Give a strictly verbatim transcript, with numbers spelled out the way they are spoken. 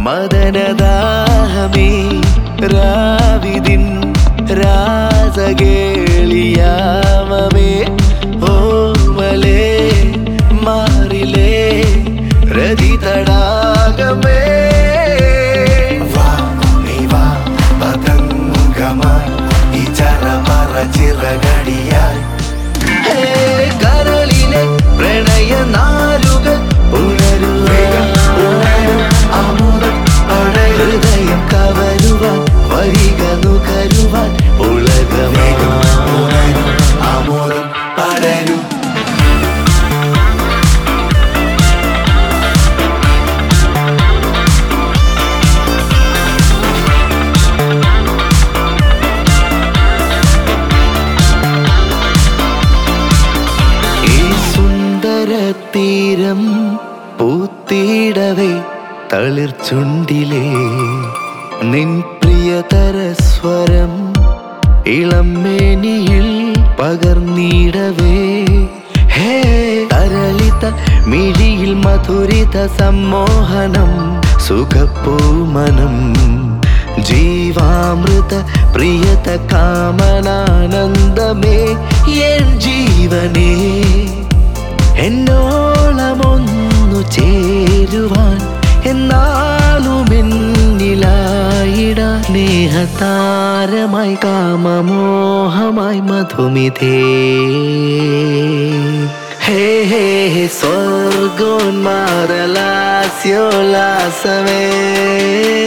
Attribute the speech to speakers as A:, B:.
A: മദനദാഹമേ രാവിതിൻ രാസകേളിയാമമേ ഓമലേ മാറിലേ രതി തടാകമേ വാ നീ വാ പതംഗമായി ഈ ചരമറ ചിറകടിയായി കരളിലെ പ്രണയ നാലുകൾ ഹൃദയം കവരുവാൻ വരിക നുകരുവാൻ ഉലകമേ ആമോദം പടരും. ഈ സുന്ദര തീരം പൂത്തിടവേ തളിർച്ചുണ്ടിലേ നിൻ പ്രിയതര സ്വരം ഇളമേനിയിൽ പകർന്നിടവേ ഹേ തരളിത മിഴിയിൽ മധുരിത സമ്മോഹനം സുഖപ്പൂമനം ജീവാമൃത പ്രിയത കാമനാനന്ദമേ എൻ ജീവനേ എന്നോളമൊന്നു ചേരുവാൻ എന്നാലും എന്നിലായിട സ്നേഹതാരമായി കാമമോഹമായി മധുമിതേ ഹേ ഹേ സ്വർഗോന്മാദലാസ്യോല്ലാസമേ